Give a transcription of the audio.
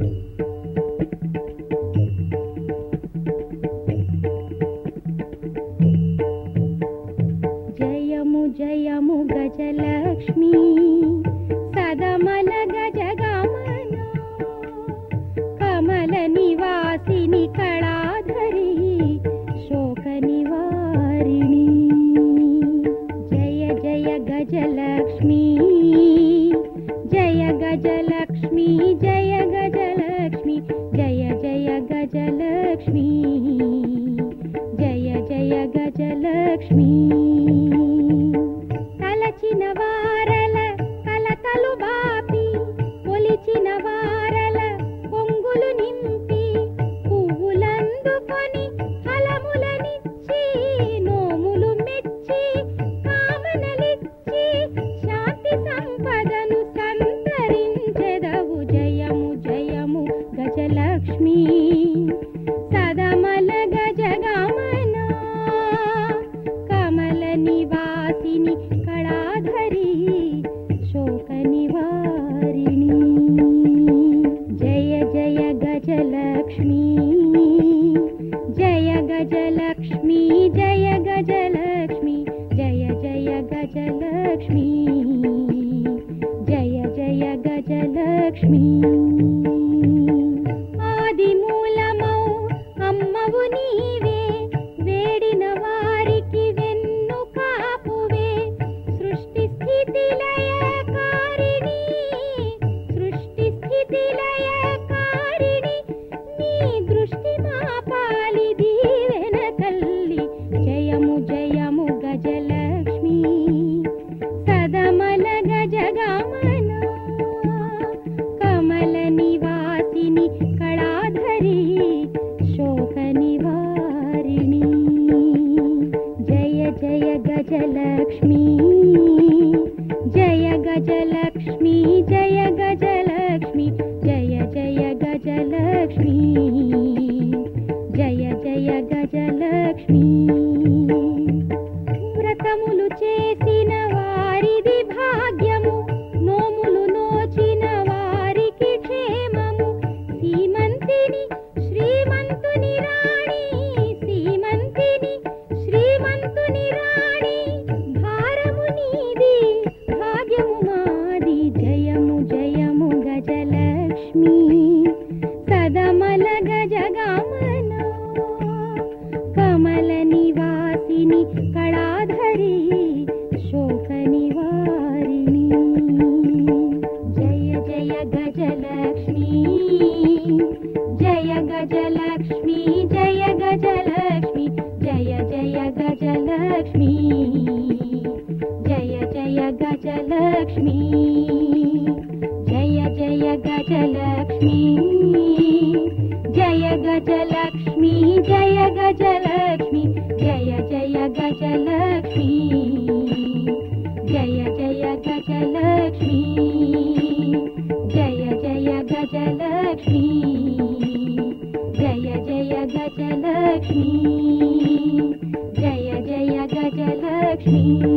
జయము జయము గజలక్ష్మి సదమల గజగమన కమల నివాసిని కళాధరి శోక నివారిణి. జయ జయ గజలక్ష్మి జయ గజలక్ష్మి జయ గజలక్ష్మి జయ జయ గజలక్ష్మి జయ జయ గజలక్ష్మి. తలచిన వారల కలతలు బాపి కొలిచిన వారల పొంగులు నింపి పువ్వులందుకొని ఫలములనిచ్చి నోములు మెచ్చి కామనలిచ్చి శాంతి సంపదను సంతరించెదవు. జయము జయము గజలక్ష్మి సదమల గజగమన కమల నివాసిని కళాధరి శోక నివారిణి. జయ జయ గజలక్ష్మి జయ గజలక్ష్మి జయ గజలక్ష్మి జయ జయ గజలక్ష్మి జయ జయ గజలక్ష్మి. ఆది మూలమౌ అమ్మవు నీవే వేడిన వారికి వెన్ను కాపువే సృష్టి స్థితి లయకారిణి సృష్టి స్థితి లయకారిణి నీ దృష్టి మాపాలి దీవెన కల్లి. జయము జయము గజలక్ష్మి సదమల గజగమన కమల నివాసిని కళాధరి శోక నివారిణి. జయ జయ గజలక్ష్మి జయ గజలక్ష్మి జయ గజలక్ష్మి జయ జయ గజలక్ష్మి జయ జయ గజలక్ష్మి. వ్రతములు చేసిన వారిది భాగ్యము నోములు నోచిన వారికి క్షేమము. సీమంతిని శ్రీమంతుని రాణి సీమంతిని శ్రీమంతుని రాణి భారము నీది భాగ్యము మాది. జయము జయము గజలక్ష్మి సదమల గజగమన కమల నివాసిని కళాధరి శోక నివారిణి. జయ జయ గజలక్ష్మి జయ గజలక్ష్మి జయ గజలక్ష్మి జయ జయ గజలక్ష్మి జయ జయ గజలక్ష్మి జయ జయ గజలక్ష్మి జయ గజలక్ష్మి జయ గజలక్ష్మి జయ జయ గజలక్ష్మి జయ జయ గజలక్ష్మి జయ జయ గజలక్ష్మి జయ జయ గజలక్ష్మి జయ జయ గజలక్ష్మి.